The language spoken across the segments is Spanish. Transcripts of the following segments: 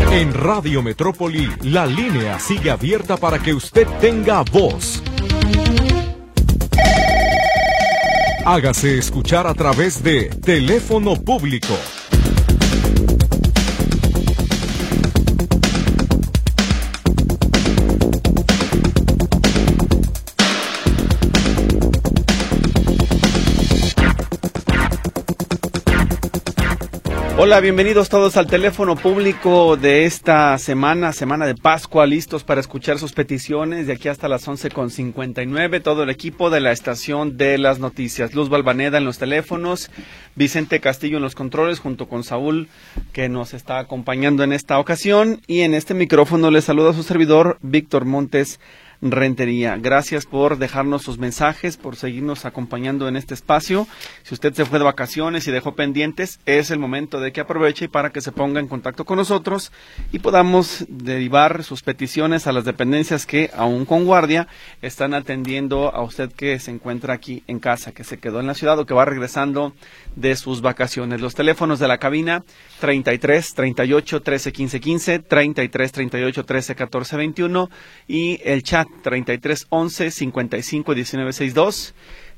En Radio Metrópoli, la línea sigue abierta para que usted tenga voz. Hágase escuchar a través de teléfono público. Hola, bienvenidos todos al teléfono público de esta semana de Pascua, listos para escuchar sus peticiones de aquí hasta las 11:59, todo el equipo de la estación de las noticias. Luz Balvaneda en los teléfonos, Vicente Castillo en los controles, junto con Saúl, que nos está acompañando en esta ocasión, y en este micrófono le saluda a su servidor, Víctor Montes Rentería. Gracias por dejarnos sus mensajes, por seguirnos acompañando en este espacio. Si usted se fue de vacaciones y dejó pendientes, es el momento de que aproveche para que se ponga en contacto con nosotros y podamos derivar sus peticiones a las dependencias que, aún con guardia, están atendiendo a usted que se encuentra aquí en casa, que se quedó en la ciudad o que va regresando de sus vacaciones. Los teléfonos de la cabina: 33 38 13 15 15, 33 38 13 14 21, y el chat 33 11 55 19 62,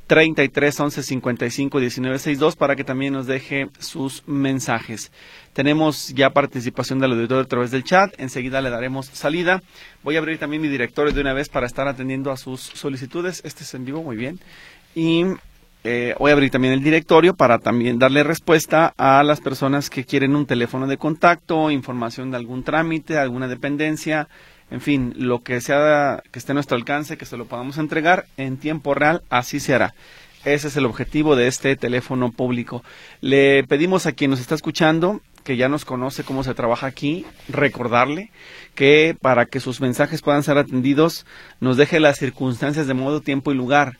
33 11 55 19 62, para que también nos deje sus mensajes. Tenemos ya participación del auditorio a través del chat, enseguida le daremos salida. Voy a abrir también mi directorio de una vez para estar atendiendo a sus solicitudes. Este es en vivo, muy bien. Y voy a abrir también el directorio para también darle respuesta a las personas que quieren un teléfono de contacto, información de algún trámite, alguna dependencia, en fin, lo que sea que esté a nuestro alcance, que se lo podamos entregar en tiempo real, así se hará. Ese es el objetivo de este teléfono público. Le pedimos a quien nos está escuchando, que ya nos conoce cómo se trabaja aquí, recordarle que para que sus mensajes puedan ser atendidos, nos deje las circunstancias de modo, tiempo y lugar.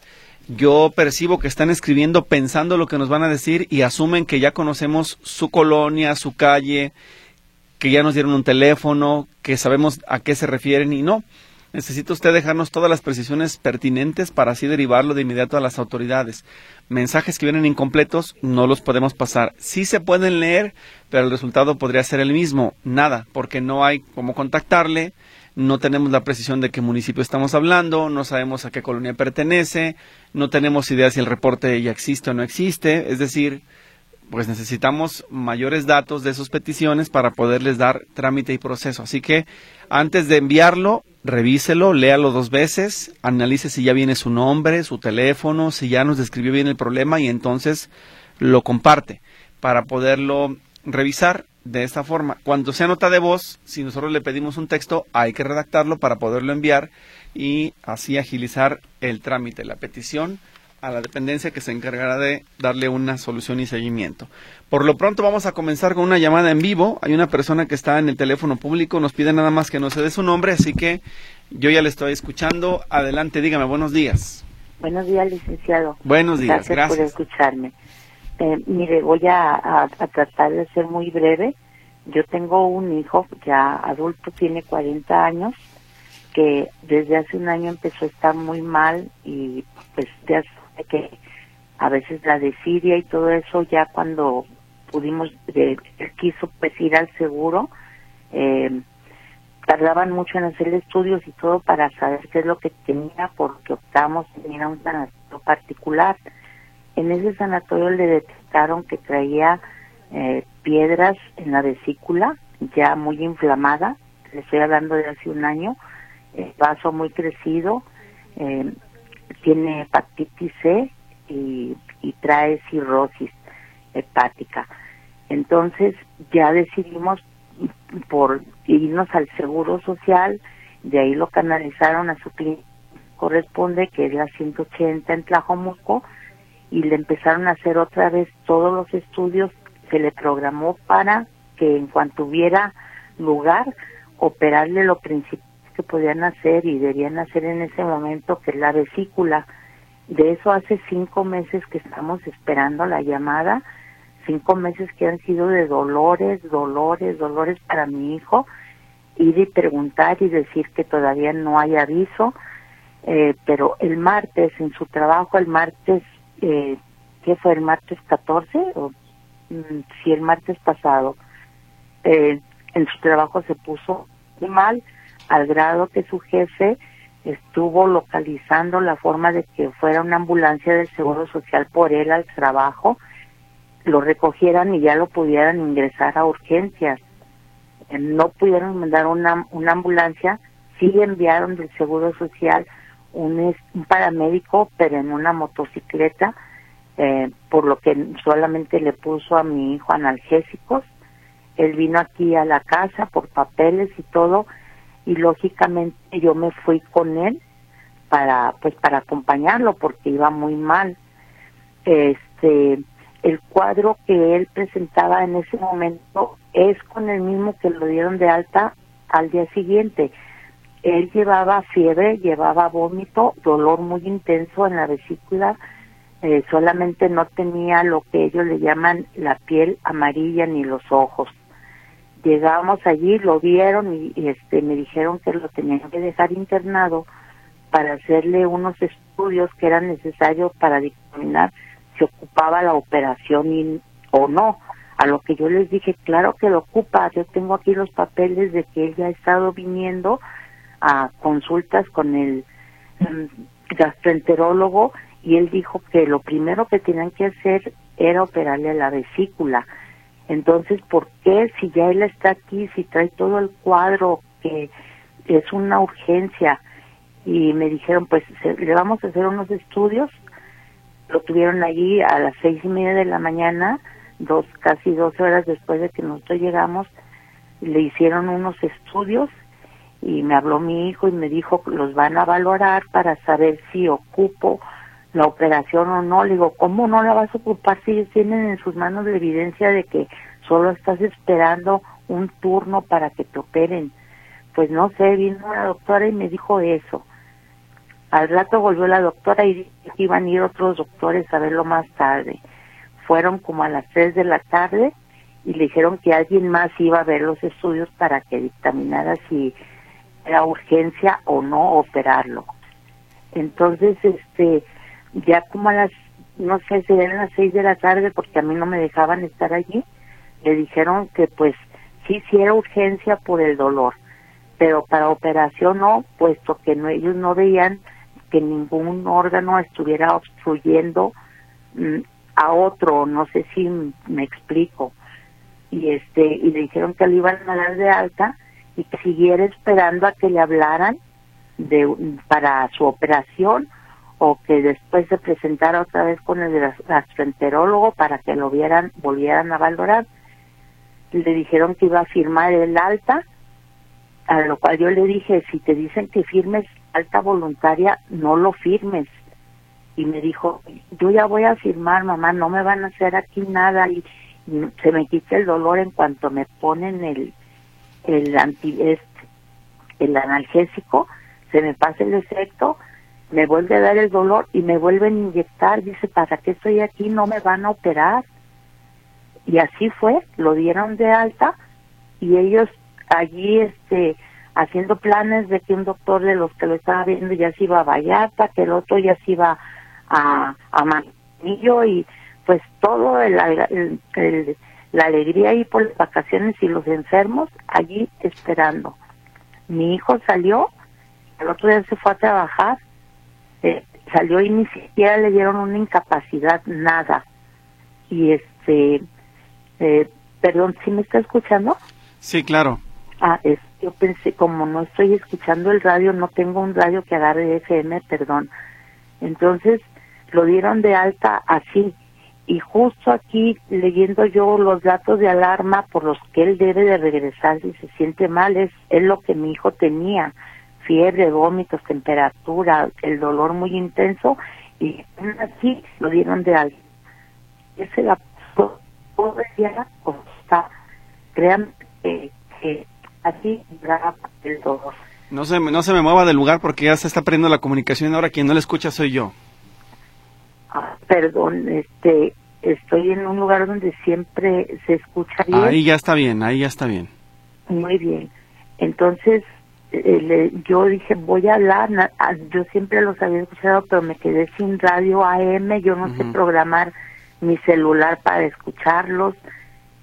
Yo percibo que están escribiendo pensando lo que nos van a decir y asumen que ya conocemos su colonia, su calle, que ya nos dieron un teléfono, que sabemos a qué se refieren, y no. Necesita usted dejarnos todas las precisiones pertinentes para así derivarlo de inmediato a las autoridades. Mensajes que vienen incompletos no los podemos pasar. Sí se pueden leer, pero el resultado podría ser el mismo. Nada, porque no hay cómo contactarle, no tenemos la precisión de qué municipio estamos hablando, no sabemos a qué colonia pertenece, no tenemos idea si el reporte ya existe o no existe. Es decir, pues necesitamos mayores datos de sus peticiones para poderles dar trámite y proceso. Así que antes de enviarlo, revíselo, léalo 2 veces, analice si ya viene su nombre, su teléfono, si ya nos describió bien el problema, y entonces lo comparte para poderlo revisar de esta forma. Cuando sea nota de voz, si nosotros le pedimos un texto, hay que redactarlo para poderlo enviar y así agilizar el trámite, la petición a la dependencia que se encargará de darle una solución y seguimiento. Por lo pronto vamos a comenzar con una llamada en vivo. Hay una persona que está en el teléfono público, nos pide nada más que nos dé su nombre, así que yo ya le estoy escuchando. Adelante, dígame, buenos días. Buenos días, licenciado. Buenos días, gracias por escucharme. Mire, voy a tratar de ser muy breve. Yo tengo un hijo ya adulto, tiene 40 años, que desde hace un año empezó a estar muy mal, y pues ya que a veces la desidia y todo eso, ya cuando pudimos, él quiso pues ir al seguro, tardaban mucho en hacer estudios y todo para saber qué es lo que tenía, porque optamos en ir a un sanatorio particular. En ese sanatorio le detectaron que traía piedras en la vesícula, ya muy inflamada, le estoy hablando de hace un año, vaso muy crecido, tiene hepatitis C y trae cirrosis hepática. Entonces ya decidimos por irnos al Seguro Social, de ahí lo canalizaron a su clínica corresponde, que es la 180 en Tlajomulco, y le empezaron a hacer otra vez todos los estudios. Se le programó para que en cuanto hubiera lugar, operarle lo principal que podían hacer y debían hacer en ese momento, que es la vesícula. De eso hace 5 meses que estamos esperando la llamada, 5 meses que han sido de dolores para mi hijo, ir y preguntar y decir que todavía no hay aviso, pero el martes en su trabajo, el martes, ¿qué fue? ¿El martes 14? Sí, el martes pasado, en su trabajo se puso muy mal, al grado que su jefe estuvo localizando la forma de que fuera una ambulancia del Seguro Social por él al trabajo, lo recogieran y ya lo pudieran ingresar a urgencias. No pudieron mandar una ambulancia, sí enviaron del Seguro Social un paramédico, pero en una motocicleta, por lo que solamente le puso a mi hijo analgésicos. Él vino aquí a la casa por papeles y todo, y lógicamente yo me fui con él para acompañarlo porque iba muy mal. El cuadro que él presentaba en ese momento es con el mismo que lo dieron de alta al día siguiente. Él llevaba fiebre, llevaba vómito, dolor muy intenso en la vesícula, solamente no tenía lo que ellos le llaman la piel amarilla ni los ojos. Llegamos allí, lo vieron y me dijeron que lo tenían que dejar internado para hacerle unos estudios que eran necesarios para dictaminar si ocupaba la operación o no. A lo que yo les dije, claro que lo ocupa, yo tengo aquí los papeles de que él ya ha estado viniendo a consultas con el gastroenterólogo, y él dijo que lo primero que tenían que hacer era operarle la vesícula. Entonces, ¿por qué si ya él está aquí, si trae todo el cuadro, que es una urgencia? Y me dijeron, pues le vamos a hacer unos estudios. Lo tuvieron allí a las 6:30 de la mañana, casi 12 horas después de que nosotros llegamos, le hicieron unos estudios y me habló mi hijo y me dijo, los van a valorar para saber si ocupo la operación o no. Le digo, ¿cómo no la vas a ocupar si ellos tienen en sus manos la evidencia de que solo estás esperando un turno para que te operen? Pues no sé, vino la doctora y me dijo eso. Al rato volvió la doctora y dijo que iban a ir otros doctores a verlo más tarde. Fueron como a las 3 de la tarde y le dijeron que alguien más iba a ver los estudios para que dictaminara si era urgencia o no operarlo. Entonces, ya como a las, no sé, si eran las 6 de la tarde, porque a mí no me dejaban estar allí, le dijeron que pues sí era urgencia por el dolor, pero para operación no, puesto que ellos no veían que ningún órgano estuviera obstruyendo a otro, no sé si me explico. Y le dijeron que le iban a dar de alta y que siguiera esperando a que le hablaran para su operación, o que después se presentara otra vez con el gastroenterólogo para que lo volvieran a valorar. Le dijeron que iba a firmar el alta, a lo cual yo le dije, si te dicen que firmes alta voluntaria, no lo firmes. Y me dijo, yo ya voy a firmar, mamá, no me van a hacer aquí nada, y se me quita el dolor en cuanto me ponen el analgésico, se me pasa el efecto, me vuelve a dar el dolor y me vuelven a inyectar. Dice, ¿para qué estoy aquí? No me van a operar. Y así fue, lo dieron de alta, y ellos allí haciendo planes de que un doctor de los que lo estaba viendo ya se iba a Vallarta, que el otro ya se iba a Manzanillo, y pues todo la alegría ahí por las vacaciones y los enfermos allí esperando. Mi hijo salió, el otro día se fue a trabajar, salió y ni siquiera le dieron una incapacidad, nada. Y perdón, ¿sí me está escuchando? Sí, claro. Yo pensé, como no estoy escuchando el radio, no tengo un radio que agarre FM, perdón. Entonces lo dieron de alta así, y justo aquí leyendo yo los datos de alarma por los que él debe de regresar si se siente mal, es lo que mi hijo tenía: fiebre, vómitos, temperatura, el dolor muy intenso, y así lo dieron de alta. Ese la todo el día está, créanme que así graba el dolor. No se me mueva del lugar porque ya se está perdiendo la comunicación. Ahora quien no le escucha soy yo. Perdón, estoy en un lugar donde siempre se escucha bien. Ahí ya está bien, ahí ya está bien. Muy bien. Entonces, yo dije, voy a hablar. Yo siempre los había escuchado, pero me quedé sin radio AM. Yo no sé programar mi celular para escucharlos.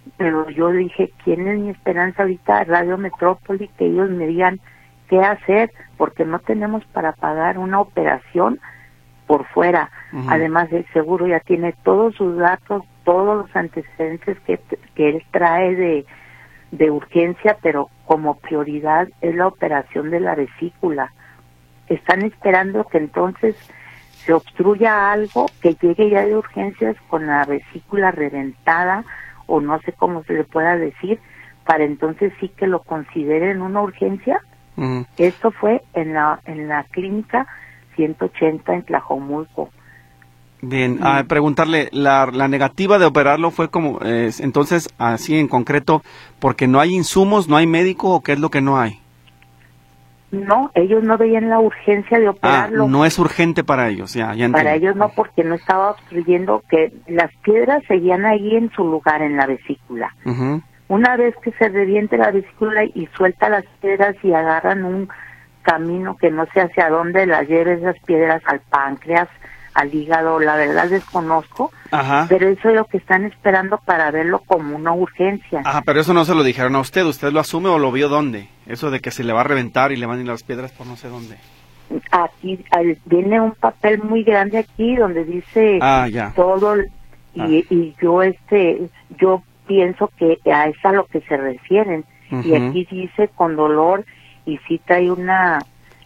pero yo dije, ¿quién es mi esperanza ahorita? Radio Metrópoli, que ellos me digan qué hacer, porque no tenemos para pagar una operación por fuera. Además, el seguro ya tiene todos sus datos, todos los antecedentes que él trae de urgencia, pero como prioridad es la operación de la vesícula. Están esperando que entonces se obstruya algo, que llegue ya de urgencias con la vesícula reventada, o no sé cómo se le pueda decir, para entonces sí que lo consideren una urgencia. Esto fue en la clínica 180 en Tlajomulco. Bien, preguntarle, la negativa de operarlo fue como, entonces, así en concreto, porque no hay insumos, no hay médico, ¿o qué es lo que no hay? No, ellos no veían la urgencia de operarlo. No es urgente para ellos, ya Para ellos no, porque no estaba obstruyendo, que las piedras seguían ahí en su lugar en la vesícula. Una vez que se reviente la vesícula y suelta las piedras y agarran un camino que no sé hacia dónde las lleve esas piedras, al páncreas, al hígado, la verdad desconozco, pero eso es lo que están esperando para verlo como una urgencia. Pero eso no se lo dijeron a usted lo asume o lo vio dónde, eso de que se le va a reventar y le van a ir las piedras por no sé dónde. Aquí viene un papel muy grande aquí donde dice todo, y yo pienso que a eso a lo que se refieren, y aquí dice con dolor, y sí trae una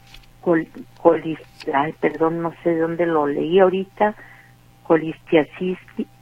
no sé dónde lo leí ahorita, colistiasis,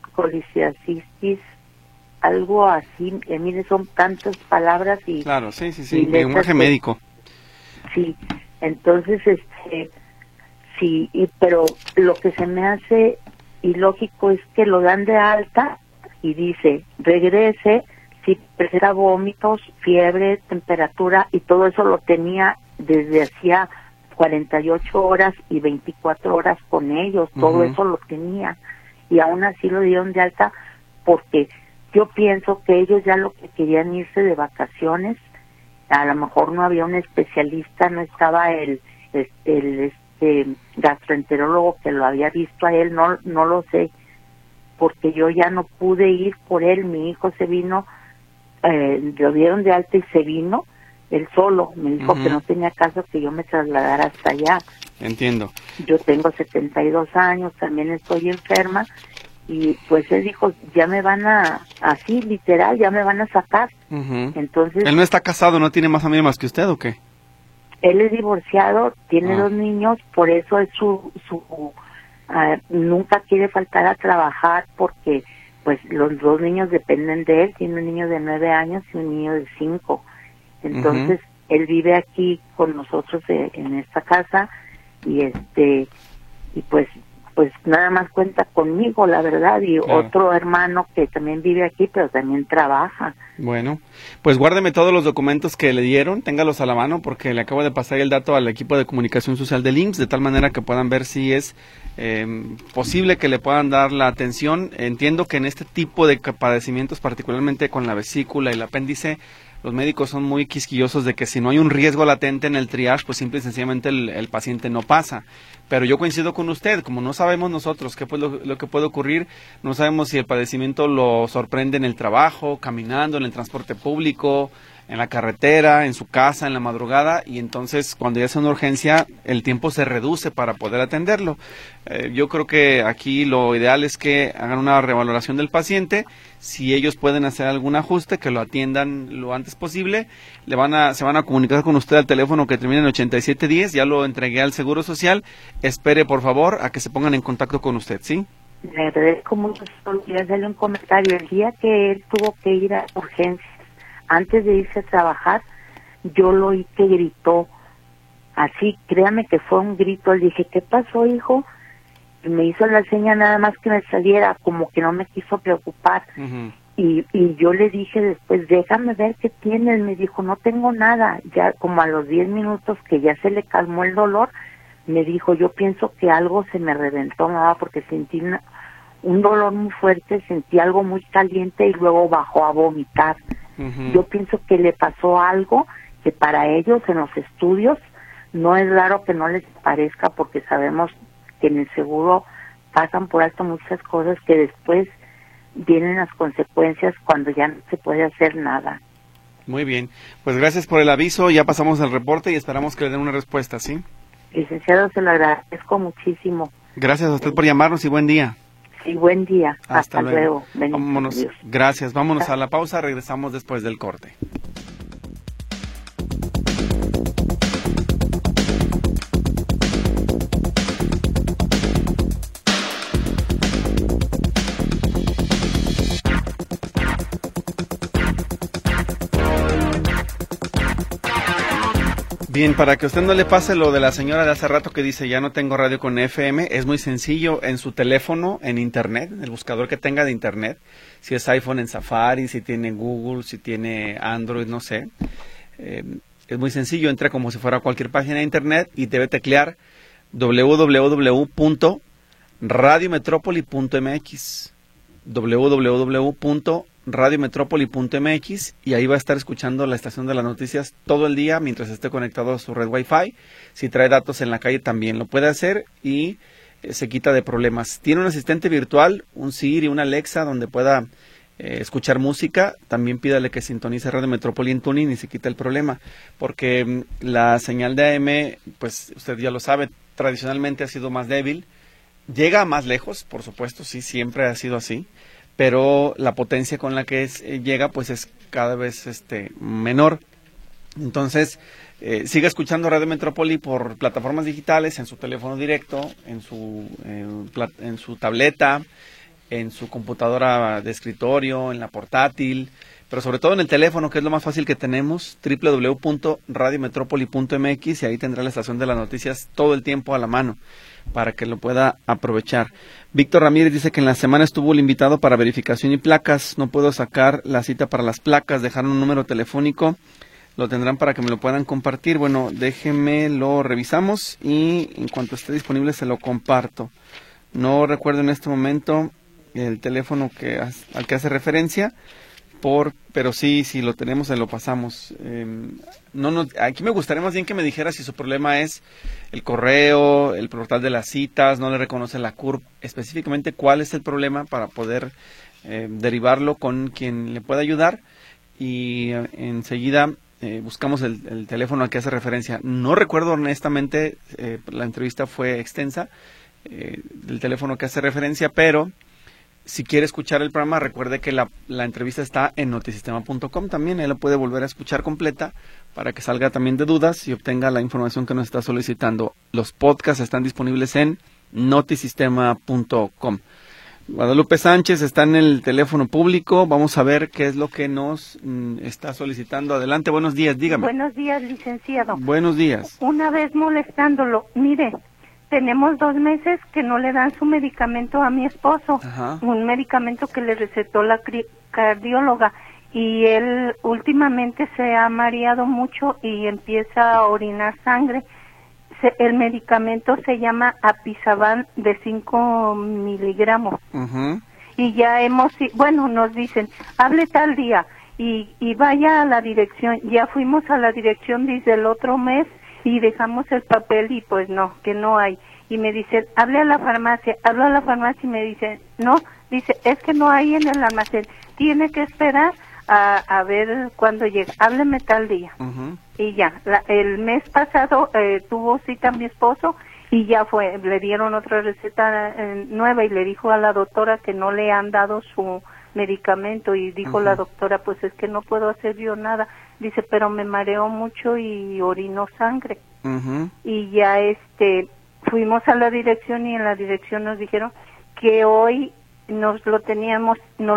algo así, mire, son tantas palabras y... Claro, sí, lenguaje médico. Sí, entonces, sí, pero lo que se me hace ilógico es que lo dan de alta y dice, regrese, si presenta vómitos, fiebre, temperatura, y todo eso lo tenía desde hacía 48 horas y 24 horas con ellos, todo eso lo tenía, y aún así lo dieron de alta porque yo pienso que ellos ya lo que querían irse de vacaciones, a lo mejor no había un especialista, no estaba el gastroenterólogo que lo había visto a él, no lo sé, porque yo ya no pude ir por él, mi hijo se vino, lo dieron de alta y se vino, él solo, me dijo que no tenía caso que yo me trasladara hasta allá. Entiendo. Yo tengo 72 años, también estoy enferma, y pues él dijo, ya me van así literal, ya me van a sacar. Entonces... ¿Él no está casado, no tiene más amigos más que usted o qué? Él es divorciado, tiene 2 niños, por eso es nunca quiere faltar a trabajar, porque pues los 2 niños dependen de él, tiene un niño de 9 años y un niño de 5. Entonces, él vive aquí con nosotros en esta casa, y y pues nada más cuenta conmigo, la verdad, y otro hermano que también vive aquí, pero también trabaja. Bueno, pues guárdeme todos los documentos que le dieron, téngalos a la mano, porque le acabo de pasar el dato al equipo de comunicación social del IMSS, de tal manera que puedan ver si es posible que le puedan dar la atención. Entiendo que en este tipo de padecimientos, particularmente con la vesícula y el apéndice, los médicos son muy quisquillosos de que si no hay un riesgo latente en el triage, pues simple y sencillamente el paciente no pasa. Pero yo coincido con usted, como no sabemos nosotros qué pues lo que puede ocurrir, no sabemos si el padecimiento lo sorprende en el trabajo, caminando, en el transporte público, en la carretera, en su casa, en la madrugada, y entonces cuando ya es una urgencia, el tiempo se reduce para poder atenderlo. Yo creo que aquí lo ideal es que hagan una revaloración del paciente, si ellos pueden hacer algún ajuste, que lo atiendan lo antes posible, se van a comunicar con usted al teléfono que termina en 8710, ya lo entregué al Seguro Social, espere por favor a que se pongan en contacto con usted, ¿sí? Le agradezco mucho, solo quería hacerle un comentario. El día que él tuvo que ir a urgencias, antes de irse a trabajar, yo lo oí que gritó, así, créame que fue un grito. Le dije, ¿qué pasó, hijo? Y me hizo la seña nada más que me saliera, como que no me quiso preocupar. Y yo le dije después, déjame ver qué tienes. Me dijo, no tengo nada. Ya como a los 10 minutos que ya se le calmó el dolor, me dijo, yo pienso que algo se me reventó, mamá, porque sentí un dolor muy fuerte, sentí algo muy caliente y luego bajó a vomitar. Yo pienso que le pasó algo que para ellos en los estudios no es raro que no les parezca, porque sabemos que en el seguro pasan por alto muchas cosas que después vienen las consecuencias cuando ya no se puede hacer nada. Muy bien, pues gracias por el aviso, ya pasamos el reporte y esperamos que le den una respuesta, ¿sí? Licenciado, se lo agradezco muchísimo. Gracias a usted por llamarnos y buen día. Sí, buen día. Hasta luego. Vámonos. Dios. Gracias, vámonos a la pausa, regresamos después del corte. Bien, para que a usted no le pase lo de la señora de hace rato que dice ya no tengo radio con FM, es muy sencillo en su teléfono, en internet, el buscador que tenga de internet, si es iPhone en Safari, si tiene Google, si tiene Android, no sé, es muy sencillo, entra como si fuera cualquier página de internet y debe teclear www.radiometropoli.mx www.radiometropoli.mx y ahí va a estar escuchando la estación de las noticias todo el día mientras esté conectado a su red Wi-Fi. Si trae datos en la calle también lo puede hacer y se quita de problemas. Tiene un asistente virtual, un Siri, una Alexa donde pueda escuchar música. También pídale que sintonice Radio Metrópoli en tuning y se quita el problema, porque la señal de AM, pues usted ya lo sabe, tradicionalmente ha sido más débil. Llega más lejos, por supuesto, sí, siempre ha sido así, pero la potencia con la que llega pues es cada vez menor. Entonces, siga escuchando Radio Metrópoli por plataformas digitales, en su teléfono directo, en su tableta, en su computadora de escritorio, en la portátil, pero sobre todo en el teléfono, que es lo más fácil que tenemos, www.radiometropoli.mx, y ahí tendrá la estación de las noticias todo el tiempo a la mano, para que lo pueda aprovechar. Víctor Ramírez dice que en la semana estuvo el invitado para verificación y placas, no puedo sacar la cita para las placas, dejaron un número telefónico, lo tendrán para que me lo puedan compartir. Bueno, déjenme, lo revisamos y en cuanto esté disponible se lo comparto. No recuerdo en este momento el teléfono al que hace referencia, pero sí, si lo tenemos, se lo pasamos. Aquí me gustaría más bien que me dijera si su problema es el correo, el portal de las citas, no le reconoce la CURP, específicamente cuál es el problema para poder derivarlo con quien le pueda ayudar, y enseguida buscamos el teléfono al que hace referencia. No recuerdo honestamente, la entrevista fue extensa, del teléfono que hace referencia, pero si quiere escuchar el programa, recuerde que la entrevista está en notisistema.com también, ahí la puede volver a escuchar completa para que salga también de dudas y obtenga la información que nos está solicitando. Los podcasts están disponibles en notisistema.com. Guadalupe Sánchez está en el teléfono público, vamos a ver qué es lo que nos está solicitando. Adelante, buenos días, dígame. Buenos días, licenciado. Buenos días. Una vez molestándolo, mire, tenemos 2 meses que no le dan su medicamento a mi esposo. Ajá. Un medicamento que le recetó la cardióloga, y él últimamente se ha mareado mucho y empieza a orinar sangre. El medicamento se llama Apisaban de 5 miligramos. Uh-huh. Y ya nos dicen, hable tal día y vaya a la dirección. Ya fuimos a la dirección desde el otro mes y dejamos el papel y pues no, que no hay. Y me dicen, hable a la farmacia. Hablo a la farmacia y me dicen, no, dice, es que no hay en el almacén. Tiene que esperar a ver cuándo llega. Hábleme tal día. Uh-huh. Y ya, el mes pasado tuvo cita mi esposo y ya fue, le dieron otra receta nueva y le dijo a la doctora que no le han dado su medicamento, y dijo uh-huh. La doctora, pues es que no puedo hacer yo nada. Dice, pero me mareó mucho y orinó sangre. Uh-huh. Y ya fuimos a la dirección y en la dirección nos dijeron que hoy no lo tenían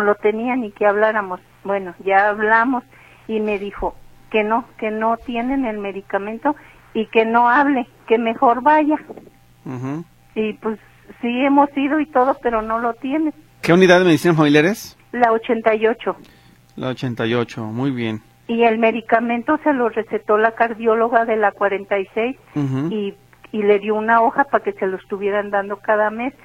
y que habláramos. Bueno, ya hablamos y me dijo que no tienen el medicamento y que no hable, que mejor vaya. Uh-huh. Y pues sí hemos ido y todo, pero no lo tiene. ¿Qué unidad de medicina familiar es? La 88. La 88, muy bien. Y el medicamento se lo recetó la cardióloga de la 46 uh-huh. y le dio una hoja para que se lo estuvieran dando cada mes.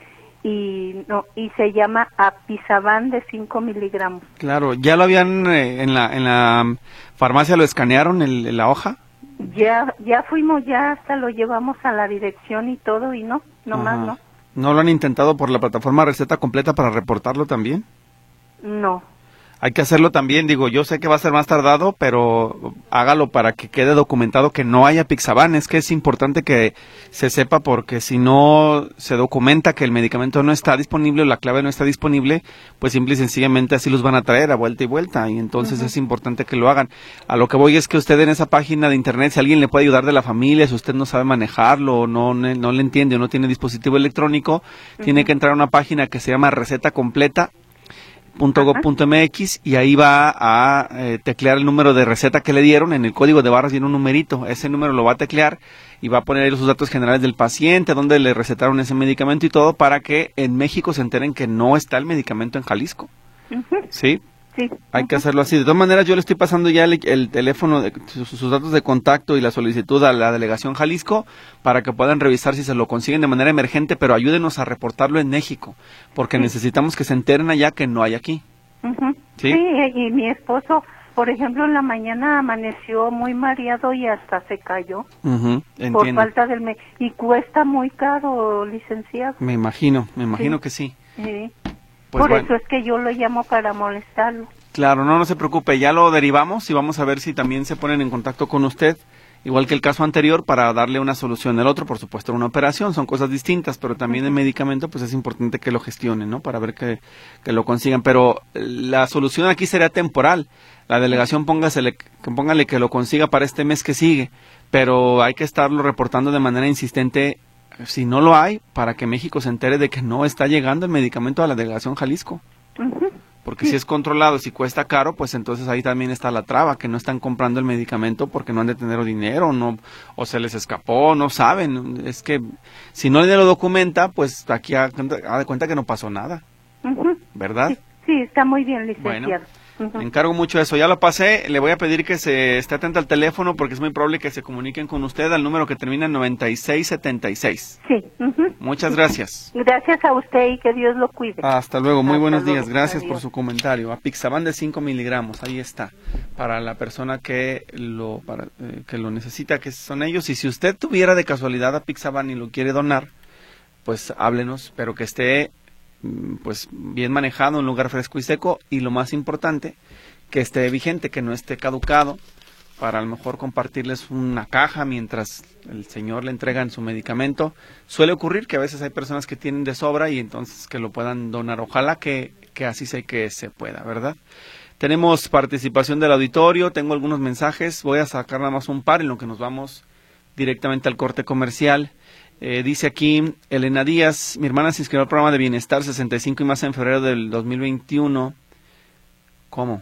Y se llama Apisaban de 5 miligramos. Claro, ¿ya lo habían en la farmacia, lo escanearon la hoja? Ya fuimos, ya hasta lo llevamos a la dirección y todo, y nomás no. ¿No lo han intentado por la plataforma Receta Completa para reportarlo también? No. Hay que hacerlo también, digo, yo sé que va a ser más tardado, pero hágalo para que quede documentado que no haya Apixaban. Es que es importante que se sepa, porque si no se documenta que el medicamento no está disponible o la clave no está disponible, pues simple y sencillamente así los van a traer a vuelta y vuelta, y entonces es importante que lo hagan. A lo que voy es que usted en esa página de internet, si alguien le puede ayudar de la familia, si usted no sabe manejarlo, o no le entiende o no tiene dispositivo electrónico, tiene que entrar a una página que se llama Receta Completa .gov.mx, y ahí va a teclear el número de receta que le dieron. En el código de barras viene un numerito, ese número lo va a teclear y va a poner ahí los datos generales del paciente, dónde le recetaron ese medicamento y todo, para que en México se enteren que no está el medicamento en Jalisco. ¿Sí? Sí. Hay que hacerlo así. De todas maneras, yo le estoy pasando ya el teléfono, sus datos de contacto y la solicitud a la delegación Jalisco para que puedan revisar si se lo consiguen de manera emergente, pero ayúdenos a reportarlo en México, porque necesitamos que se enteren allá que no hay aquí. ¿Sí? Sí, y mi esposo, por ejemplo, en la mañana amaneció muy mareado y hasta se cayó por falta del y cuesta muy caro, licenciado. Me imagino que sí. Sí. Pues por eso es que yo lo llamo para molestarlo. Claro, no se preocupe, ya lo derivamos y vamos a ver si también se ponen en contacto con usted, igual que el caso anterior, para darle una solución. El otro, por supuesto, una operación, son cosas distintas, pero también el medicamento, pues es importante que lo gestionen, ¿no? Para ver que lo consigan. Pero la solución aquí sería temporal. La delegación póngale que lo consiga para este mes que sigue, pero hay que estarlo reportando de manera insistente, si no lo hay, para que México se entere de que no está llegando el medicamento a la delegación Jalisco. Porque si es controlado, si cuesta caro, pues entonces ahí también está la traba, que no están comprando el medicamento porque no han de tener dinero, o se les escapó, no saben. Es que si no le lo documenta, pues aquí ha de cuenta que no pasó nada. ¿Verdad? Sí, está muy bien, licenciado. Bueno, me encargo mucho de eso. Ya lo pasé, le voy a pedir que se esté atento al teléfono, porque es muy probable que se comuniquen con usted al número que termina en 9676. Sí. Muchas gracias. Gracias a usted y que Dios lo cuide. Hasta luego, muy buenos días. Gracias por su comentario. Apixaban de 5 miligramos, ahí está, para la persona que lo necesita, que son ellos. Y si usted tuviera de casualidad Apixaban y lo quiere donar, pues háblenos, pero que esté pues bien manejado, un lugar fresco y seco, y lo más importante, que esté vigente, que no esté caducado, para a lo mejor compartirles una caja mientras el señor le entregan su medicamento. Suele ocurrir que a veces hay personas que tienen de sobra y entonces que lo puedan donar. Ojalá que así sea, que se pueda, ¿verdad? Tenemos participación del auditorio, tengo algunos mensajes, voy a sacar nada más un par en lo que nos vamos directamente al corte comercial. Dice aquí Elena Díaz: mi hermana se inscribió al programa de Bienestar 65 y más en febrero del 2021. ¿Cómo?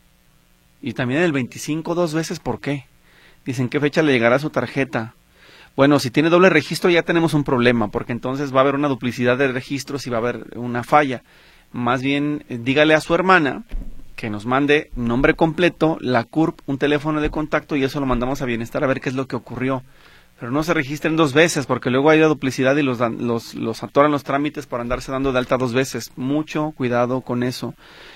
Y también el 25 2 veces, ¿por qué? Dicen, ¿qué fecha le llegará su tarjeta? Bueno, si tiene doble registro ya tenemos un problema, porque entonces va a haber una duplicidad de registros y va a haber una falla. Más bien, dígale a su hermana que nos mande nombre completo, la CURP, un teléfono de contacto, y eso lo mandamos a Bienestar a ver qué es lo que ocurrió. Pero no se registren 2 veces, porque luego hay la duplicidad y los atoran los trámites por andarse dando de alta 2 veces. Mucho cuidado con eso.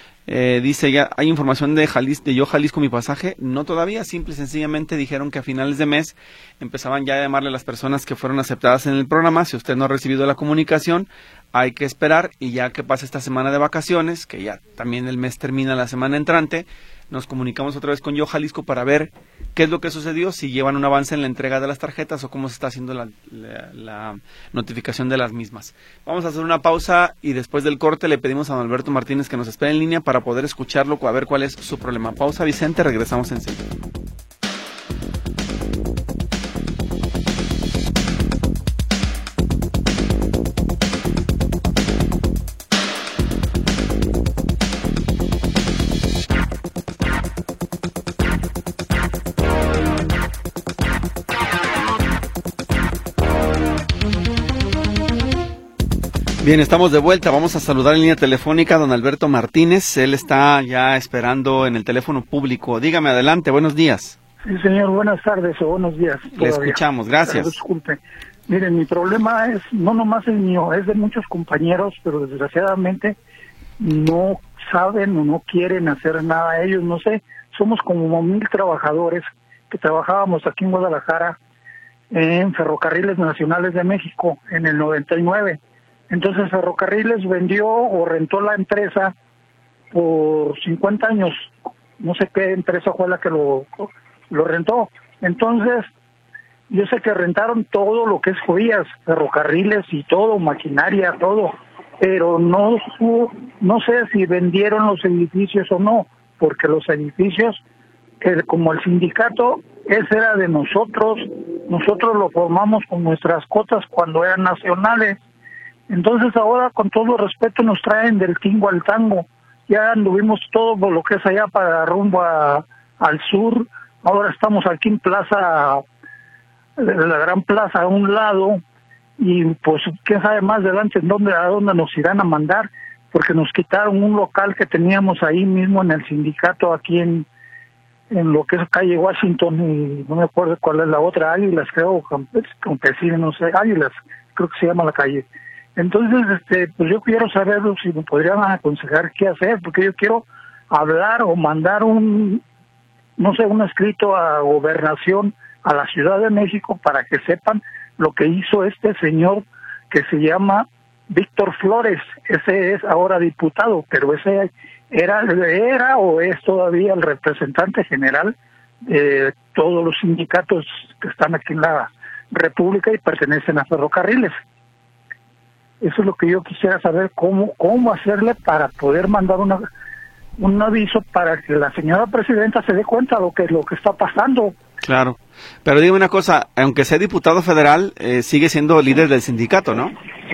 Dice, ya hay información de Yo Jalisco mi pasaje. No todavía, simple y sencillamente dijeron que a finales de mes empezaban ya a llamarle a las personas que fueron aceptadas en el programa. Si usted no ha recibido la comunicación, hay que esperar, y ya que pase esta semana de vacaciones, que ya también el mes termina la semana entrante, nos comunicamos otra vez con Yo Jalisco para ver qué es lo que sucedió, si llevan un avance en la entrega de las tarjetas o cómo se está haciendo la notificación de las mismas. Vamos a hacer una pausa y después del corte le pedimos a don Alberto Martínez que nos espere en línea para poder escucharlo, a ver cuál es su problema. Pausa, Vicente, regresamos enseguida. Bien, estamos de vuelta. Vamos a saludar en línea telefónica a don Alberto Martínez. Él está ya esperando en el teléfono público. Dígame, adelante, buenos días. Sí, señor, buenas tardes o buenos días. Le escuchamos, gracias. Disculpe. Miren, mi problema es, no nomás el mío, es de muchos compañeros, pero desgraciadamente no saben o no quieren hacer nada ellos. No sé, somos como 1,000 trabajadores que trabajábamos aquí en Guadalajara en Ferrocarriles Nacionales de México en el 99. Entonces Ferrocarriles vendió o rentó la empresa por 50 años. No sé qué empresa fue la que lo rentó. Entonces, yo sé que rentaron todo lo que es joyas, ferrocarriles y todo, maquinaria, todo, pero no sé si vendieron los edificios o no, porque los edificios, como el sindicato, ese era de nosotros lo formamos con nuestras cotas cuando eran nacionales. Entonces ahora, con todo respeto, nos traen del tingo al tango. Ya anduvimos todo lo que es allá para rumbo al sur. Ahora estamos aquí en la Gran Plaza a un lado, y pues quién sabe más adelante a dónde nos irán a mandar, porque nos quitaron un local que teníamos ahí mismo en el sindicato, aquí en lo que es calle Washington, y no me acuerdo cuál es la otra, Águilas, creo, Campesinos, no sé, Águilas, creo que se llama la calle. Entonces, pues yo quiero saber si me podrían aconsejar qué hacer, porque yo quiero hablar o mandar un escrito a Gobernación, a la Ciudad de México, para que sepan lo que hizo este señor que se llama Víctor Flores. Ese es ahora diputado, pero ese era o es todavía el representante general de todos los sindicatos que están aquí en la República y pertenecen a ferrocarriles. Eso es lo que yo quisiera saber, cómo hacerle para poder mandar un aviso para que la señora presidenta se dé cuenta de lo que está pasando. Claro, pero dígame una cosa, aunque sea diputado federal, sigue siendo líder del sindicato, ¿no?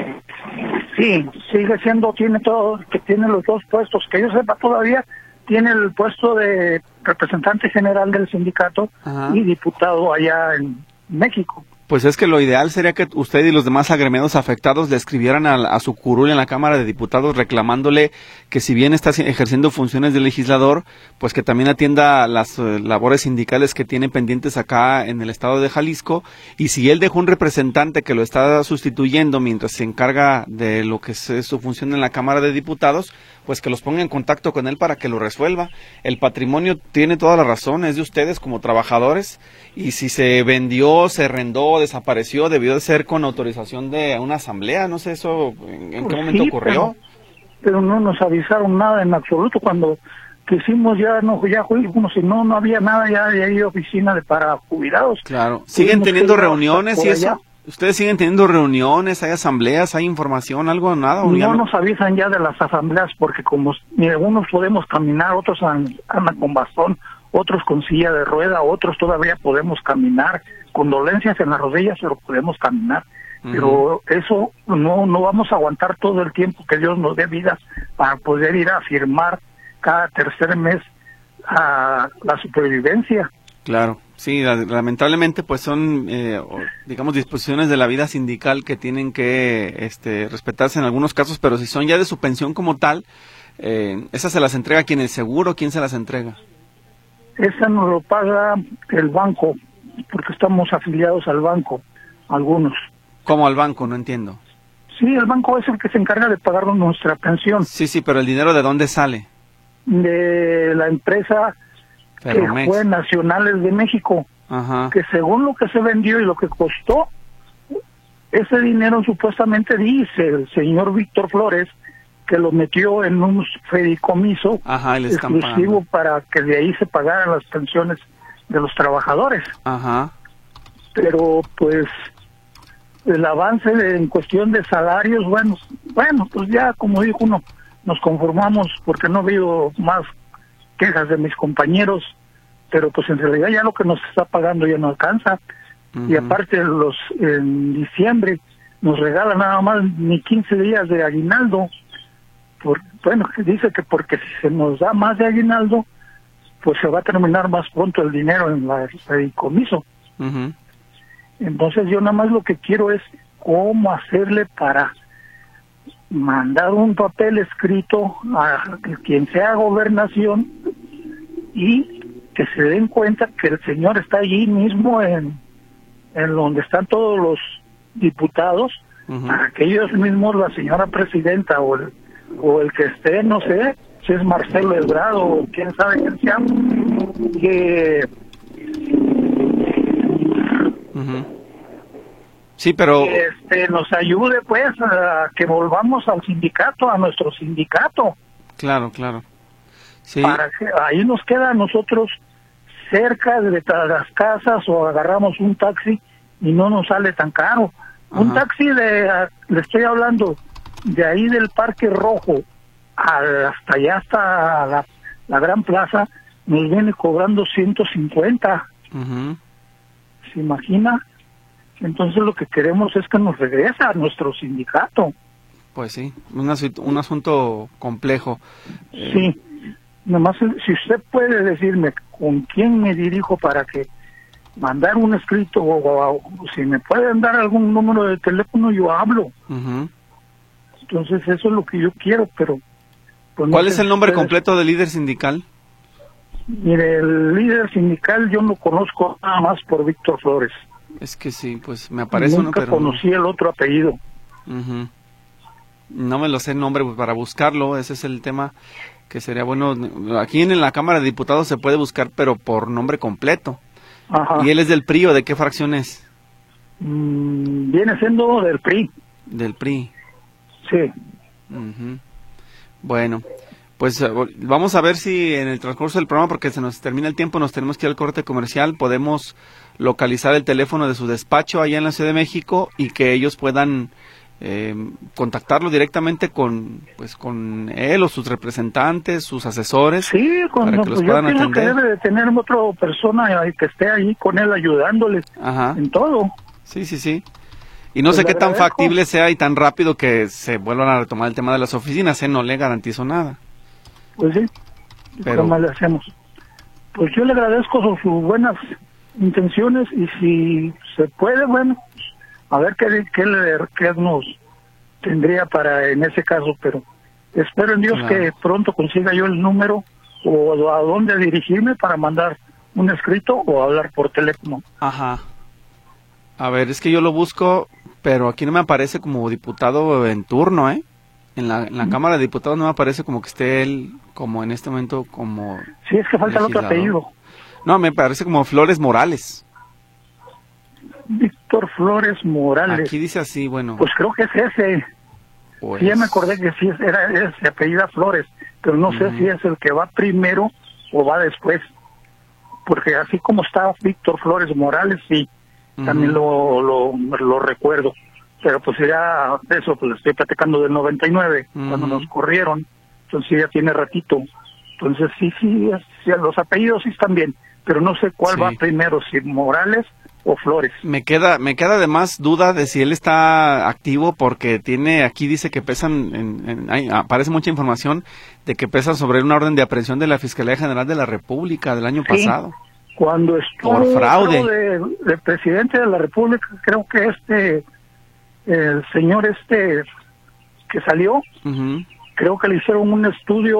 Sí, sigue siendo, tiene los dos puestos, que yo sepa todavía, tiene el puesto de representante general del sindicato. Ajá. Y diputado allá en México. Pues es que lo ideal sería que usted y los demás agremiados afectados le escribieran a su curul en la Cámara de Diputados reclamándole que si bien está ejerciendo funciones de legislador, pues que también atienda las labores sindicales que tiene pendientes acá en el estado de Jalisco, y si él dejó un representante que lo está sustituyendo mientras se encarga de lo que es su función en la Cámara de Diputados, pues que los ponga en contacto con él para que lo resuelva. El patrimonio tiene toda la razón, es de ustedes como trabajadores, y si se vendió, se arrendó, desapareció, debió de ser con autorización de una asamblea, no sé eso, ¿en qué momento ocurrió? Pero no nos avisaron nada en absoluto. Cuando quisimos ya fuimos, si no había nada, ya hay oficina para jubilados. Claro, ¿siguen teniendo reuniones y eso? ¿Ustedes siguen teniendo reuniones, hay asambleas, hay información, algo, nada? No nos avisan ya de las asambleas, porque como algunos podemos caminar, otros andan con bastón, otros con silla de rueda, otros todavía podemos caminar, con dolencias en las rodillas, pero podemos caminar. Uh-huh. Pero eso no vamos a aguantar todo el tiempo que Dios nos dé vida para poder ir a firmar cada tercer mes a la supervivencia. Claro, sí, lamentablemente pues son, digamos, disposiciones de la vida sindical que tienen que respetarse en algunos casos, pero si son ya de su pensión como tal, ¿esas se las entrega quién? ¿El seguro? ¿Quién se las entrega? Esa nos lo paga el banco, porque estamos afiliados al banco, algunos. ¿Cómo al banco? No entiendo. Sí, el banco es el que se encarga de pagarnos nuestra pensión. Sí, pero ¿el dinero de dónde sale? De la empresa Ferromex, que fue Nacionales de México. Ajá. Que según lo que se vendió y lo que costó, ese dinero supuestamente dice el señor Víctor Flores que lo metió en un fideicomiso. Ajá, exclusivo para que de ahí se pagaran las pensiones de los trabajadores. Ajá. Pero pues el avance en cuestión de salarios, bueno, pues ya como dijo uno, nos conformamos porque no veo más quejas de mis compañeros, pero pues en realidad ya lo que nos está pagando ya no alcanza. Uh-huh. Y aparte en diciembre nos regalan nada más ni 15 días de aguinaldo. Dice que porque si se nos da más de aguinaldo, pues se va a terminar más pronto el dinero en el fideicomiso. Uh-huh. Entonces yo nada más lo que quiero es cómo hacerle para mandar un papel escrito a quien sea Gobernación y que se den cuenta que el señor está allí mismo en donde están todos los diputados. Uh-huh. Para que ellos mismos, la señora presidenta o el que esté, no sé si es Marcelo Ebrard o quién sabe quién sea, que uh-huh. Sí, pero nos ayude pues a que volvamos al sindicato, a nuestro sindicato. Claro. Sí. Para que ahí nos queda a nosotros cerca de las casas, o agarramos un taxi y no nos sale tan caro. Ajá. Un taxi le estoy hablando, de ahí del Parque Rojo hasta allá, hasta la Gran Plaza, nos viene cobrando 150. Uh-huh. ¿Se imagina? Entonces lo que queremos es que nos regrese a nuestro sindicato. Pues sí, un asunto complejo. Sí, nomás si usted puede decirme con quién me dirijo para que mandar un escrito, o si me pueden dar algún número de teléfono, yo hablo. Uh-huh. Entonces eso es lo que yo quiero, pero... Pues, ¿cuál es el nombre completo del líder sindical? Mire, el líder sindical yo no conozco nada más por Víctor Flores. Es que sí, pues me aparece Nunca pero conocí el otro apellido. Uh-huh. No me lo sé el nombre para buscarlo, ese es el tema que sería bueno. Aquí en la Cámara de Diputados se puede buscar, pero por nombre completo. Ajá. ¿Y él es del PRI o de qué fracción es? Viene siendo del PRI. Del PRI. Sí. Uh-huh. Bueno, pues vamos a ver si en el transcurso del programa, porque se nos termina el tiempo, nos tenemos que ir al corte comercial, podemos localizar el teléfono de su despacho allá en la Ciudad de México y que ellos puedan contactarlo directamente con él o sus representantes, sus asesores. Sí, para que los puedan atender. Yo pienso que debe de tener otra persona que esté ahí con él ayudándole. Ajá. En todo. Sí. Y no sé qué tan factible sea y tan rápido que se vuelvan a retomar el tema de las oficinas, no le garantizo nada. Pues sí, pero más le hacemos. Pues yo le agradezco sus buenas intenciones, y si se puede, bueno, a ver qué nos tendría para en ese caso, pero espero en Dios, claro, que pronto consiga yo el número o a dónde dirigirme para mandar un escrito o hablar por teléfono. Ajá. A ver, es que yo lo busco, pero aquí no me aparece como diputado en turno, ¿eh? En la Cámara de Diputados no me aparece como que esté él, como en este momento, como... Sí, es que falta el otro apellido. No, me parece como Flores Morales. Víctor Flores Morales. Aquí dice así, bueno. Pues creo que es ese. Pues... Sí, ya me acordé que sí era ese, apellida Flores, pero no sé si es el que va primero o va después. Porque así como está Víctor Flores Morales, sí, también lo recuerdo. Pero pues ya eso, pues estoy platicando del 99, cuando nos corrieron, entonces ya tiene ratito. Entonces sí, los apellidos sí están bien, pero no sé cuál va primero, si Morales o Flores. Me queda además duda de si él está activo, porque aquí dice que pesan, aparece mucha información de que pesan sobre una orden de aprehensión de la Fiscalía General de la República del año pasado. Cuando estuvo por fraude de presidente de la República, creo que el señor que salió, creo que le hicieron un estudio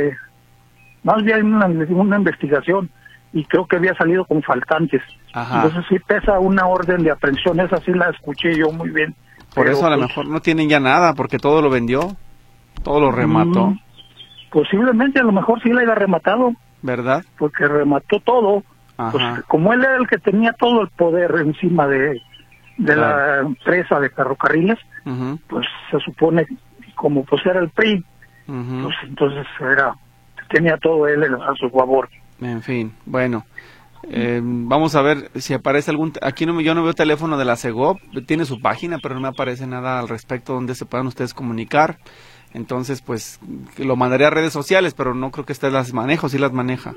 más bien una investigación, y creo que había salido con faltantes. Ajá. Entonces sí pesa una orden de aprehensión, esa sí la escuché yo muy bien. Por eso a lo mejor no tienen ya nada, porque todo lo vendió, todo lo remató. Posiblemente a lo mejor sí la haya rematado. ¿Verdad? Porque remató todo. Pues, como él era el que tenía todo el poder encima de la empresa de ferrocarriles, pues se supone, como pues era el PRI, pues entonces tenía todo él a su favor. En fin, bueno, vamos a ver si aparece aquí yo no veo teléfono de la Segov, tiene su página, pero no me aparece nada al respecto donde se puedan ustedes comunicar. Entonces, pues, lo mandaré a redes sociales, pero no creo que usted las maneja, ¿o sí las maneja?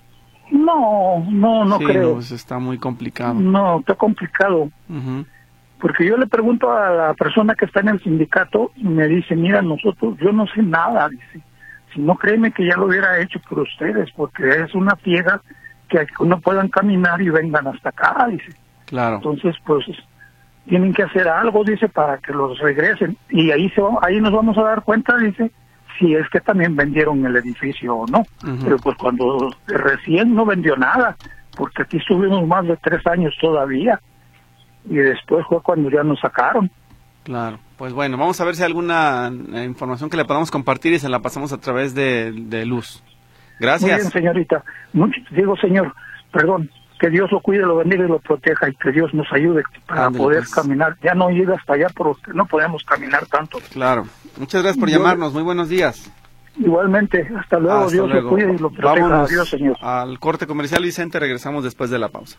No sí, creo. No, pues está muy complicado. No, está complicado. Porque yo le pregunto a la persona que está en el sindicato y me dice, mira, yo no sé nada, dice. Si no, créeme que ya lo hubiera hecho por ustedes, porque es una piedra que no puedan caminar y vengan hasta acá, dice. Claro. Entonces, pues, tienen que hacer algo, dice, para que los regresen. Y ahí nos vamos a dar cuenta, dice, si es que también vendieron el edificio o no. Pero pues cuando recién no vendió nada, porque aquí estuvimos más de 3 años todavía, y después fue cuando ya nos sacaron. Claro, pues bueno, vamos a ver si hay alguna información que le podamos compartir y se la pasamos a través de Luz. Gracias. Muy bien, señorita. Señor, perdón, que Dios lo cuide, lo bendiga y lo proteja, y que Dios nos ayude para poder caminar. Ya no ir hasta allá porque no podemos caminar tanto. Claro. Muchas gracias por llamarnos. Muy buenos días. Igualmente, hasta luego, Hasta Dios luego. lo cuide y lo proteja. Vámonos Adiós, señor. al corte comercial, Vicente, regresamos después de la pausa.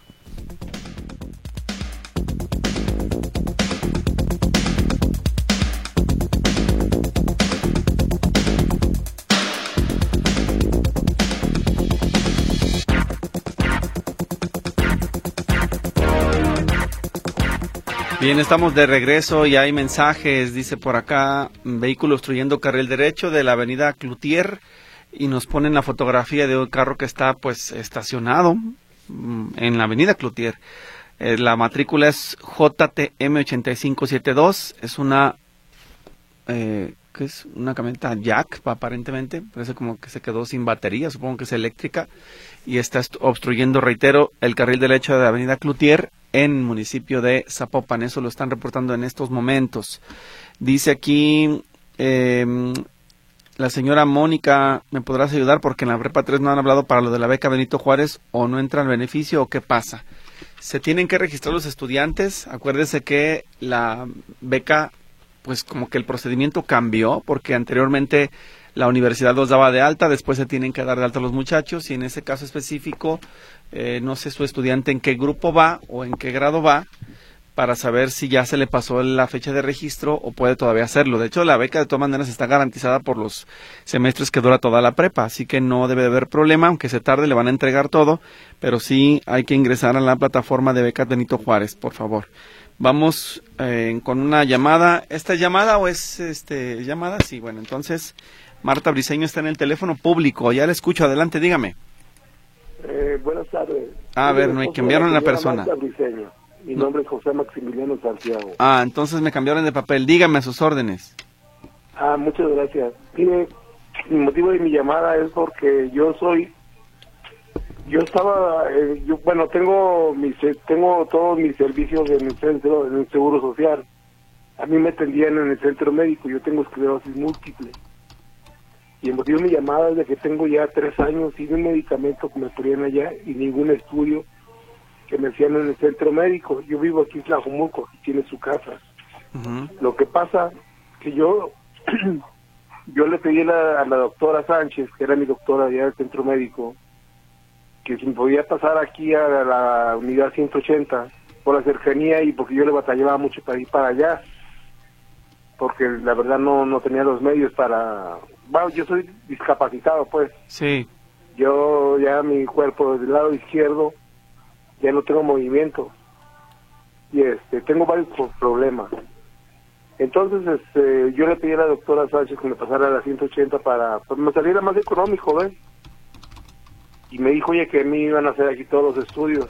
Bien, estamos de regreso y hay mensajes, dice por acá, vehículo obstruyendo carril derecho de la avenida Cloutier, y nos ponen la fotografía de un carro que está pues estacionado en la avenida Cloutier. La matrícula es JTM8572, es una ¿qué es? Una camioneta Jack, aparentemente, parece como que se quedó sin batería, supongo que es eléctrica, y está obstruyendo, reitero, el carril derecho de la avenida Cloutier en municipio de Zapopan. Eso lo están reportando en estos momentos. Dice aquí la señora Mónica, ¿me podrás ayudar? Porque en la prepa 3 no han hablado para lo de la beca Benito Juárez, o no entra al beneficio, o qué pasa. Se tienen que registrar los estudiantes. Acuérdese que la beca, pues como que el procedimiento cambió, porque anteriormente la universidad los daba de alta, después se tienen que dar de alta los muchachos, y en ese caso específico, no sé su estudiante en qué grupo va o en qué grado va, para saber si ya se le pasó la fecha de registro o puede todavía hacerlo. De hecho, la beca de todas maneras está garantizada por los semestres que dura toda la prepa, así que no debe de haber problema, aunque se tarde, le van a entregar todo, pero sí hay que ingresar a la plataforma de becas Benito Juárez, por favor. Vamos con una llamada. ¿Esta es llamada o es llamada? Sí, bueno, entonces Marta Briceño está en el teléfono público. Ya le escucho, adelante, dígame. Buenas tardes. A ver, me cambiaron la persona. Marta Briceño. Mi nombre es José Maximiliano Santiago. Entonces me cambiaron de papel. Dígame a sus órdenes. Muchas gracias. Mire, el motivo de mi llamada es porque yo estaba, tengo todos mis servicios en el centro, en el Seguro Social. A mí me atendían en el centro médico, yo tengo esclerosis múltiple. Y el motivo de mi llamada es de que tengo ya 3 años sin un medicamento que me ponían allá y ningún estudio que me hacían en el centro médico. Yo vivo aquí en Tlajomulco, aquí tiene su casa. Lo que pasa que yo le pedí a la doctora Sánchez, que era mi doctora allá del centro médico, que si me podía pasar aquí a la unidad 180 por la cercanía, y porque yo le batallaba mucho para ir para allá, porque la verdad no tenía los medios para... Bueno, yo soy discapacitado, pues. Sí. Yo ya mi cuerpo del lado izquierdo ya no tengo movimiento y tengo varios problemas. Entonces yo le pedí a la doctora Sánchez que me pasara a la 180 para pues me saliera más económico, ¿ves? Y me dijo, oye, que me iban a hacer aquí todos los estudios,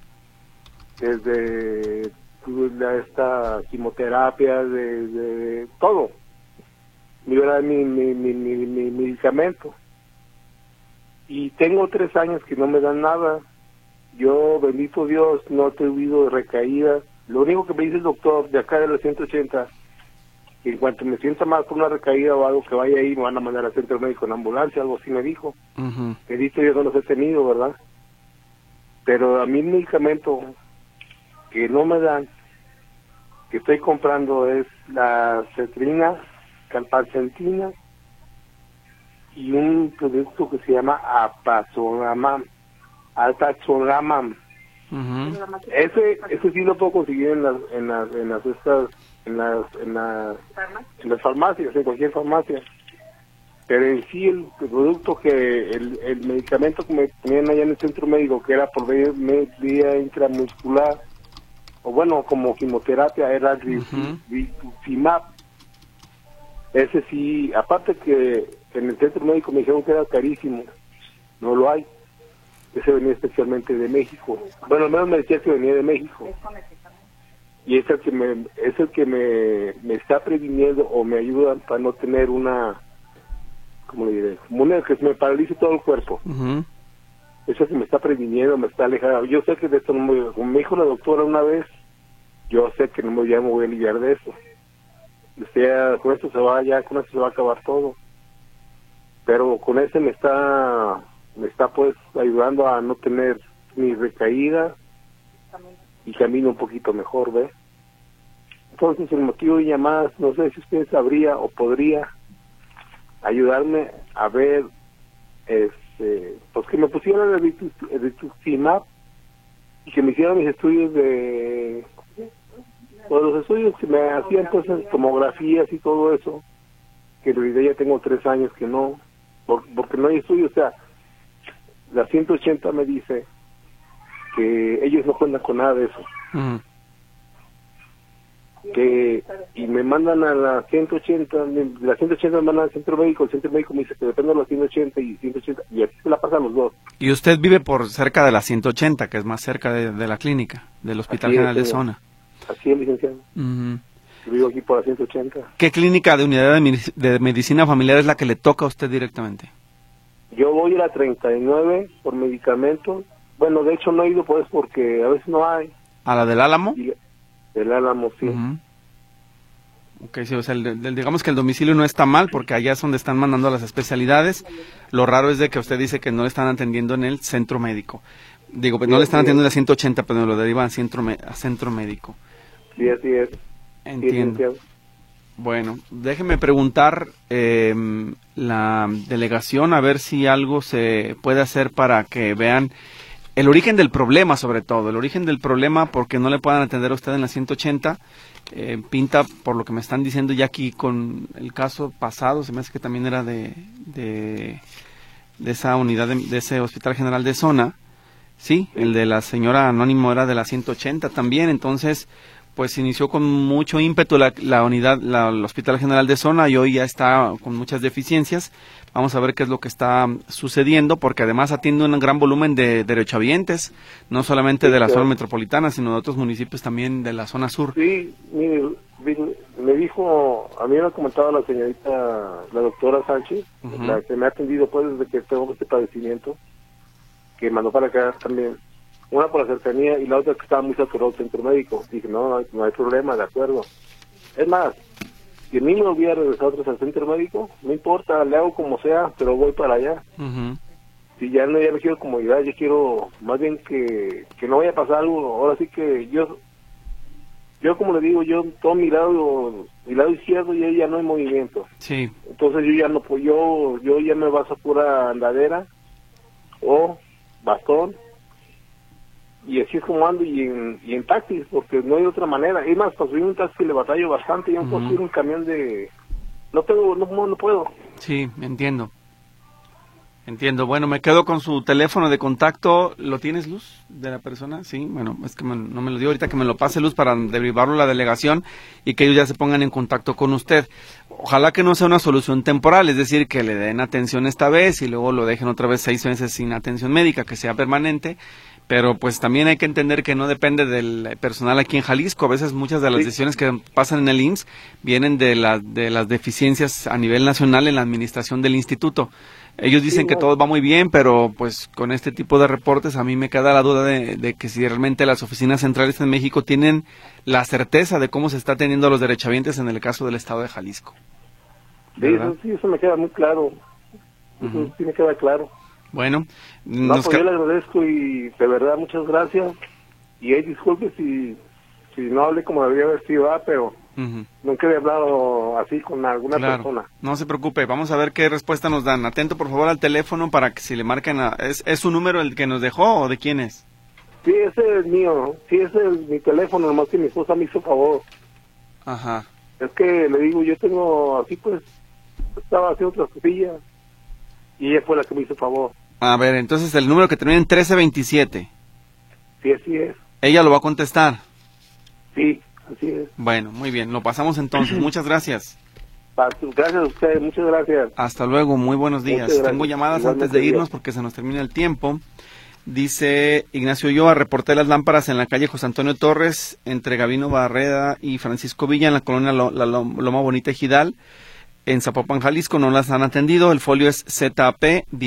desde esta quimioterapia, de todo. Me iban a dar mi medicamento. Y tengo 3 años que no me dan nada. Yo, bendito Dios, no he tenido recaídas. Lo único que me dice el doctor de acá de la 180, que en cuanto me sienta mal por una recaída o algo, que vaya ahí, me van a mandar al centro médico en ambulancia, algo así me dijo. Bendito yo no los he tenido, ¿verdad? Pero a mí el medicamento que no me dan, que estoy comprando, es la cetrina, calpacentina y un producto que se llama Altazolamam. Ese sí lo puedo conseguir en las farmacias, en cualquier farmacia. Pero en sí el producto el medicamento que me ponían allá en el centro médico, que era por vía intramuscular, o bueno, como quimioterapia, era rituximab. Ese sí, aparte que en el centro médico me dijeron que era carísimo, no lo hay. Ese venía especialmente de México. Bueno, al menos me decía que venía de México. Y es el que me está previniendo o me ayuda para no tener una, ¿cómo le diré? Como una que se me paralice todo el cuerpo. Es el que me está previniendo, me está alejando. Yo sé que de esto no me... Como me dijo la doctora una vez, yo sé que ya me voy a aliviar de eso. Con esto se va a acabar todo. Pero con ese me está pues ayudando a no tener ni recaída y camino un poquito mejor, ¿ves? Entonces el motivo de llamadas, no sé si usted sabría o podría ayudarme a ver, pues que me pusieran el rituximab y que me hicieran mis estudios pues los estudios que me hacían, entonces tomografías y todo eso, que en realidad ya tengo 3 años que no, porque no hay estudios. O sea, la 180 me dice que ellos no cuentan con nada de eso. Y me mandan a la 180, de la 180 me mandan al centro médico, el centro médico me dice que depende de la 180 y 180, y aquí se la pasan los dos. Y usted vive por cerca de la 180, que es más cerca de la clínica, del Hospital General de Zona. Así es, licenciado. Yo vivo aquí por la 180. ¿Qué clínica de unidad de medicina familiar es la que le toca a usted directamente? Yo voy a la 39 por medicamentos. Bueno, de hecho no he ido pues porque a veces no hay. ¿A la del Álamo? Del Álamo, sí. Ok, sí, o sea, digamos que el domicilio no está mal porque allá es donde están mandando las especialidades. Lo raro es de que usted dice que no le están atendiendo en el centro médico. Digo, pues no le están atendiendo en la 180, pero lo derivan a centro médico. Sí, así es. Entiendo. Sí, bueno, déjeme preguntar la delegación a ver si algo se puede hacer para que vean el origen del problema, sobre todo, el origen del problema porque no le puedan atender a usted en la 180. Pinta, por lo que me están diciendo ya aquí con el caso pasado, se me hace que también era de esa unidad, de ese Hospital General de Zona. Sí, el de la señora Anónimo era de la 180 también, entonces pues inició con mucho ímpetu la unidad, el Hospital General de Zona, y hoy ya está con muchas deficiencias. Vamos a ver qué es lo que está sucediendo, porque además atiende un gran volumen de derechohabientes, no solamente de la zona metropolitana, sino de otros municipios también de la zona sur. Sí, mire, me dijo, a mí me ha comentado la señorita, la doctora Sánchez, la que me ha atendido pues desde que tengo este padecimiento, que mandó para acá también. Una por la cercanía y la otra que estaba muy saturado el centro médico. Dije, no hay problema, de acuerdo. Es más, si a mí me hubiera regresado otra vez al centro médico, no importa, le hago como sea, pero voy para allá. Si ya no quiero comodidad, yo quiero más bien que no vaya a pasar algo. Ahora sí que yo como le digo, yo todo mi lado izquierdo ya no hay movimiento. Sí. Entonces yo ya no puedo, yo ya me baso a pura andadera o bastón. Y así es como ando, y en taxis, porque no hay otra manera. Es más, para subir un taxi le batallo bastante, yo no puedo subir un camión no puedo. Sí, entiendo. Bueno, me quedo con su teléfono de contacto. ¿Lo tienes, Luz, de la persona? Sí, bueno, es que no me lo dio ahorita, que me lo pase, Luz, para derivarlo a la delegación y que ellos ya se pongan en contacto con usted. Ojalá que no sea una solución temporal, es decir, que le den atención esta vez y luego lo dejen otra vez 6 meses sin atención médica, que sea permanente. Pero pues también hay que entender que no depende del personal aquí en Jalisco. A veces muchas de las decisiones que pasan en el IMSS vienen de las deficiencias a nivel nacional en la administración del instituto. Ellos dicen que todo va muy bien, pero pues con este tipo de reportes a mí me queda la duda de que si realmente las oficinas centrales en México tienen la certeza de cómo se está atendiendo a los derechohabientes en el caso del estado de Jalisco. Sí, eso me queda muy claro. Eso sí me queda claro. Bueno, pues yo le agradezco y de verdad muchas gracias. Y disculpe si no hablé como debería haber sido, pero nunca he hablado así con alguna persona. No se preocupe, vamos a ver qué respuesta nos dan. Atento por favor al teléfono para que si le marquen. ¿Es su número el que nos dejó o de quién es? Sí, ese es mío. Sí, ese es mi teléfono, nomás que mi esposa me hizo favor. Ajá. Es que le digo, yo tengo así pues, estaba haciendo otras cosillas y ella fue la que me hizo favor. A ver, entonces el número que termina en 1327. Sí, así es. ¿Ella lo va a contestar? Sí, así es. Bueno, muy bien, lo pasamos entonces. Muchas gracias. Gracias a ustedes, muchas gracias. Hasta luego, muy buenos días. Tengo llamadas igualmente antes de irnos porque se nos termina el tiempo. Dice Ignacio Ulloa, reporté las lámparas en la calle José Antonio Torres, entre Gabino Barreda y Francisco Villa, en la colonia Loma Bonita Ejidal. En Zapopan, Jalisco, no las han atendido. El folio es ZAP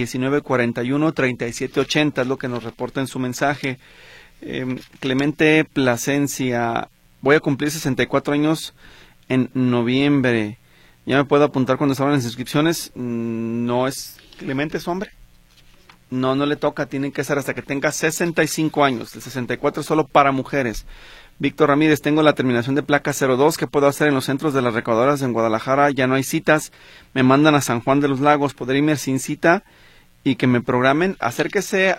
1941-3780, es lo que nos reporta en su mensaje. Clemente Plasencia, voy a cumplir 64 años en noviembre. ¿Ya me puedo apuntar cuando se abran las inscripciones? ¿No es Clemente, es hombre? No le toca, tienen que ser hasta que tenga 65 años. El 64 es solo para mujeres. Víctor Ramírez, tengo la terminación de placa 02, ¿qué puedo hacer en los centros de las recaudadoras en Guadalajara? Ya no hay citas, me mandan a San Juan de los Lagos, ¿podré irme sin cita y que me programen? Acérquese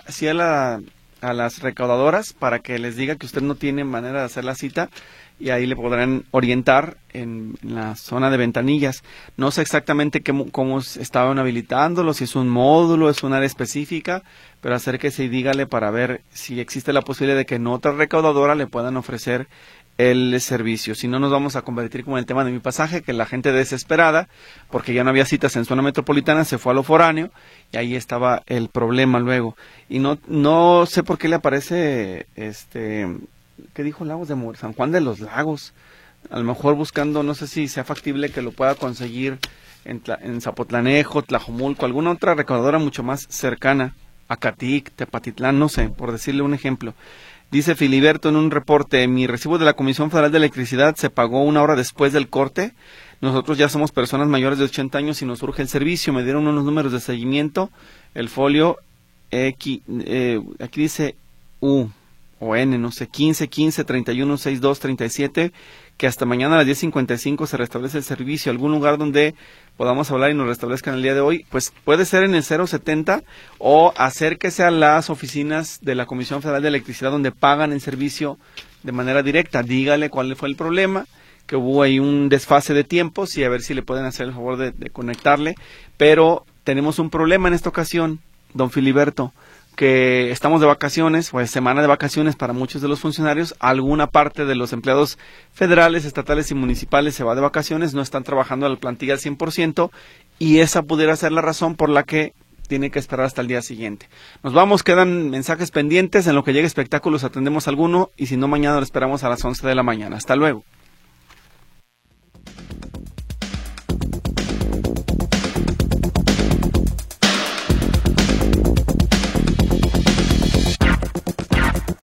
a las recaudadoras para que les diga que usted no tiene manera de hacer la cita y ahí le podrán orientar en la zona de ventanillas. No sé exactamente cómo estaban habilitándolo, si es un módulo, es un área específica, pero acérquese y dígale para ver si existe la posibilidad de que en otra recaudadora le puedan ofrecer el servicio. Si no, nos vamos a convertir como en el tema de mi pasaje, que la gente desesperada, porque ya no había citas en zona metropolitana, se fue a lo foráneo y ahí estaba el problema luego. Y no sé por qué le aparece ¿qué dijo Lagos de San Juan de los Lagos? A lo mejor buscando, no sé si sea factible que lo pueda conseguir en Zapotlanejo, Tlajomulco, alguna otra recaudadora mucho más cercana, Acatic, Tepatitlán, no sé, por decirle un ejemplo. Dice Filiberto en un reporte, mi recibo de la Comisión Federal de Electricidad se pagó 1 hora después del corte. Nosotros ya somos personas mayores de 80 años y nos urge el servicio. Me dieron unos números de seguimiento, el folio aquí dice U o N, no sé, 15 31 62 37, que hasta mañana a las 10:55 se restablece el servicio. Algún lugar donde podamos hablar y nos restablezcan el día de hoy, pues puede ser en el 070 o acérquese a las oficinas de la Comisión Federal de Electricidad donde pagan el servicio de manera directa. Dígale cuál fue el problema, que hubo ahí un desfase de tiempos y a ver si le pueden hacer el favor de conectarle. Pero tenemos un problema en esta ocasión, don Filiberto, que estamos de vacaciones, pues semana de vacaciones para muchos de los funcionarios, alguna parte de los empleados federales, estatales y municipales se va de vacaciones, no están trabajando a la plantilla al 100%, y esa pudiera ser la razón por la que tiene que esperar hasta el día siguiente. Nos vamos, quedan mensajes pendientes, en lo que llegue espectáculos atendemos alguno, y si no mañana lo esperamos a las 11 de la mañana. Hasta luego.